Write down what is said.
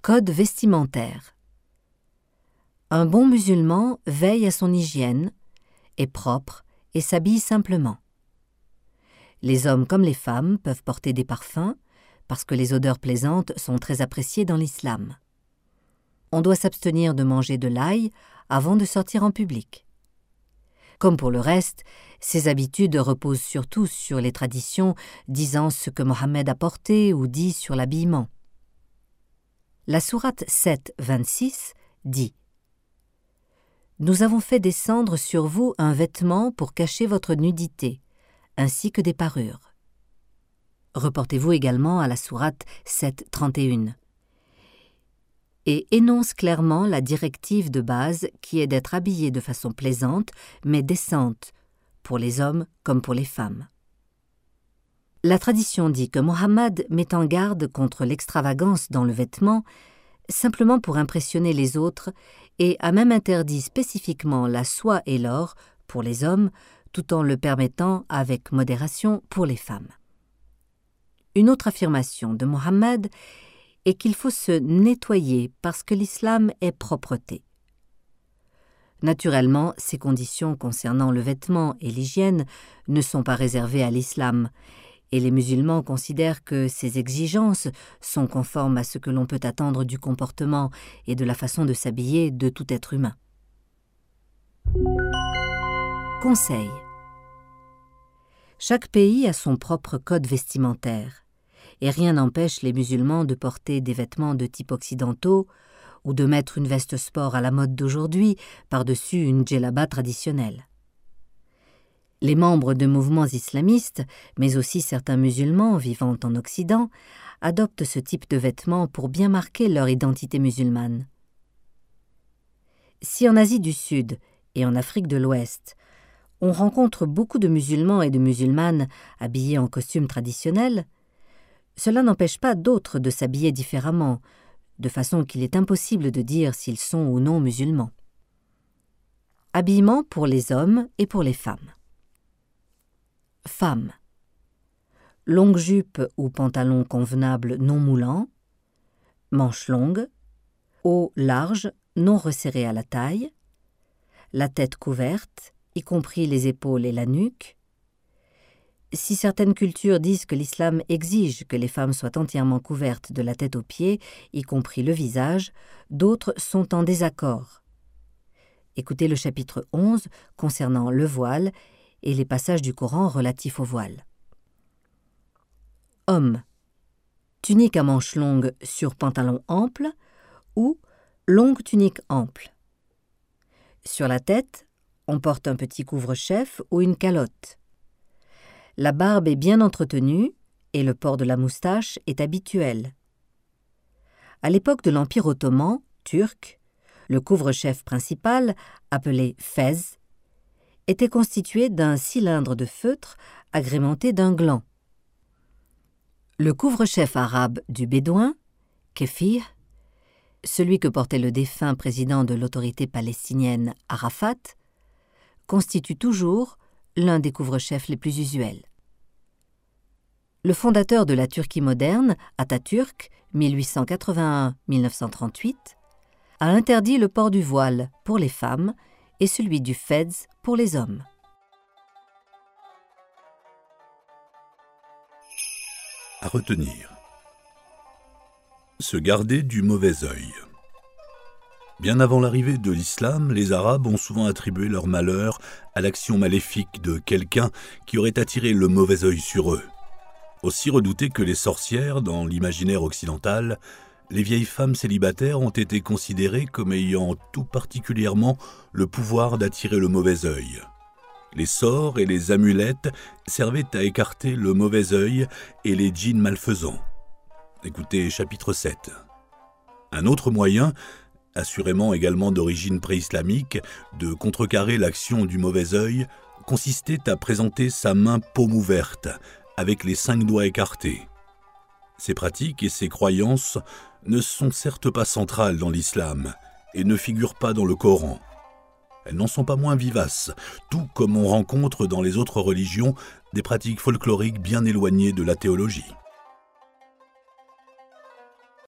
Code vestimentaire. Un bon musulman veille à son hygiène, est propre et s'habille simplement. Les hommes comme les femmes peuvent porter des parfums parce que les odeurs plaisantes sont très appréciées dans l'islam. On doit s'abstenir de manger de l'ail avant de sortir en public. Comme pour le reste, ces habitudes reposent surtout sur les traditions disant ce que Mohammed a porté ou dit sur l'habillement. La sourate 7, 26 dit « Nous avons fait descendre sur vous un vêtement pour cacher votre nudité, ainsi que des parures. » Reportez-vous également à la sourate 7, 31. Et énonce clairement la directive de base qui est d'être habillé de façon plaisante mais décente, pour les hommes comme pour les femmes. La tradition dit que Mohammed met en garde contre l'extravagance dans le vêtement simplement pour impressionner les autres et a même interdit spécifiquement la soie et l'or pour les hommes tout en le permettant avec modération pour les femmes. Une autre affirmation de Mohammed est qu'il faut se nettoyer parce que l'islam est propreté. Naturellement, ces conditions concernant le vêtement et l'hygiène ne sont pas réservées à l'islam, et les musulmans considèrent que ces exigences sont conformes à ce que l'on peut attendre du comportement et de la façon de s'habiller de tout être humain. Conseil. Chaque pays a son propre code vestimentaire, et rien n'empêche les musulmans de porter des vêtements de type occidentaux ou de mettre une veste sport à la mode d'aujourd'hui par-dessus une djellaba traditionnelle. Les membres de mouvements islamistes, mais aussi certains musulmans vivant en Occident, adoptent ce type de vêtements pour bien marquer leur identité musulmane. Si en Asie du Sud et en Afrique de l'Ouest, on rencontre beaucoup de musulmans et de musulmanes habillés en costumes traditionnels, cela n'empêche pas d'autres de s'habiller différemment, de façon qu'il est impossible de dire s'ils sont ou non musulmans. Habillement pour les hommes et pour les femmes. Femmes. Longue jupe ou pantalon convenable non moulant, manches longues, haut large non resserré à la taille, la tête couverte, y compris les épaules et la nuque. Si certaines cultures disent que l'islam exige que les femmes soient entièrement couvertes de la tête aux pieds, y compris le visage, d'autres sont en désaccord. Écoutez le chapitre 11 concernant le voile et les passages du Coran relatifs au voile. Hommes. Tunique à manches longues sur pantalon ample ou longue tunique ample. Sur la tête, on porte un petit couvre-chef ou une calotte. La barbe est bien entretenue et le port de la moustache est habituel. À l'époque de l'Empire ottoman, turc, le couvre-chef principal, appelé fez, était constitué d'un cylindre de feutre agrémenté d'un gland. Le couvre-chef arabe du bédouin, kefir, celui que portait le défunt président de l'autorité palestinienne Arafat, constitue toujours l'un des couvre-chefs les plus usuels. Le fondateur de la Turquie moderne, Atatürk, 1881-1938, a interdit le port du voile pour les femmes et celui du fez pour les hommes. À retenir. Se garder du mauvais œil. Bien avant l'arrivée de l'islam, les Arabes ont souvent attribué leur malheur à l'action maléfique de quelqu'un qui aurait attiré le mauvais œil sur eux. Aussi redoutés que les sorcières dans l'imaginaire occidental, les vieilles femmes célibataires ont été considérées comme ayant tout particulièrement le pouvoir d'attirer le mauvais œil. Les sorts et les amulettes servaient à écarter le mauvais œil et les djinns malfaisants. Écoutez chapitre 7. Un autre moyen, assurément également d'origine préislamique, de contrecarrer l'action du mauvais œil, consistait à présenter sa main paume ouverte, avec les 5 doigts écartés. Ces pratiques et ces croyances ne sont certes pas centrales dans l'islam et ne figurent pas dans le Coran. Elles n'en sont pas moins vivaces, tout comme on rencontre dans les autres religions des pratiques folkloriques bien éloignées de la théologie.